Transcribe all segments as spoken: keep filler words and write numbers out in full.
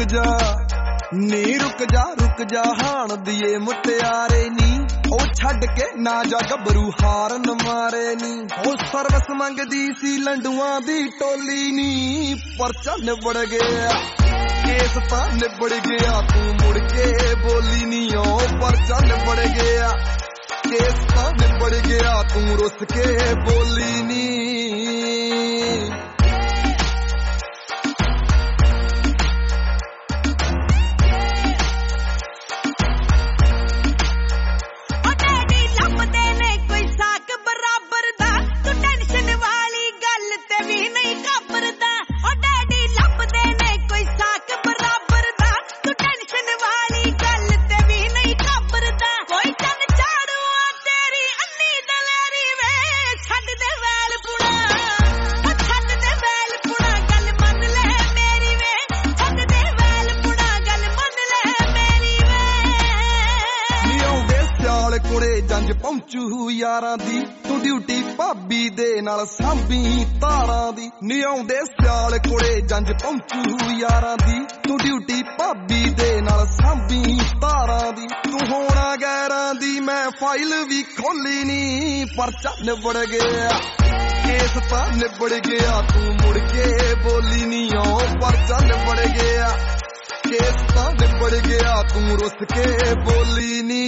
ਜਾ ਨੀ रुक जा रुक जा हाण दिए मुटियारे नी ओ छड्ड के ना जा गबरू हारन मारे नी ओ सर्वस मंगदी सी लंडुआं दी टोली नी परचा निबड़ गया केस तां निबड़ गया तू मुड़ के बोली नी ओ परचा निबड़ गया केस तां निबड़ गया तू रुस के बोली नी जंज पहुंचू यारां दी तू ड्यूटी भाभी दे नाल सांभी तारां दी नी आउंदे सियाल कोले जंज पहुंचू यारां दी तू ड्यूटी भाभी दे नाल सांभी तारां दी तू होना गैरां दी मैं फाइल भी खोली नी परचा निबड़ गया केस तां निबड़ गया तू मुड़ के बोली नी ओ परचा निबड़ गया केस तां निबड़ गया तू रुस के बोली नी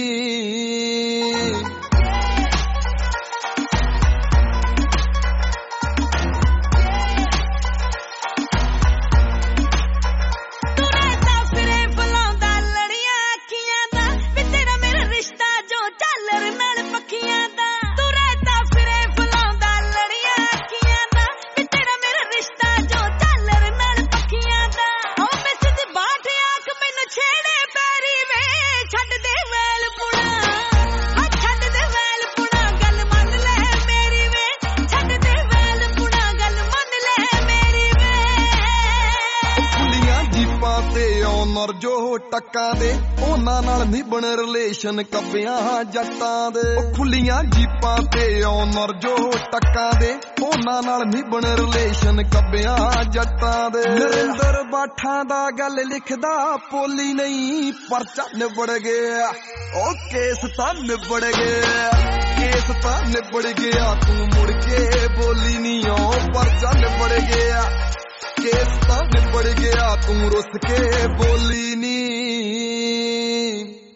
ਔਨਰ ਜੋ ਟੱਕਾਂ ਦੇ ਉਹਨਾਂ ਨਾਲ ਨਿਭਣ ਰਿਲੇਸ਼ਨ ਕੱਬਿਆਂ ਜੱਟਾਂ ਦੇ ਉਹ ਖੁੱਲੀਆਂ ਜੀਪਾਂ ਤੇ ਔਨਰ ਜੋ ਟੱਕਾਂ ਦੇ ਉਹਨਾਂ ਨਾਲ ਨਿਭਣ ਰਿਲੇਸ਼ਨ ਕੱਬਿਆਂ ਜੱਟਾਂ ਦੇ ਨਰਿੰਦਰ ਬਾਠਾਂ ਦਾ ਗੱਲ ਲਿਖਦਾ ਪੋਲੀ ਨਹੀਂ ਪਰਚਾ ਨਿਬੜ ਗਿਆ ਉਹ ਕੇਸ ਤਾਂ ਨਿਬੜ ਗਿਆ ਕੇਸ ਤਾਂ ਨਿਬੜ ਗਿਆ ਤੂੰ ਮੁੜ ਕੇ ਬੋਲੀ ਨਹੀਂ ਉਹ ਪਰਚਾ ਨਿਬੜ ਗਿਆ केस तां निबड़ गया तू रुस के बोली नी।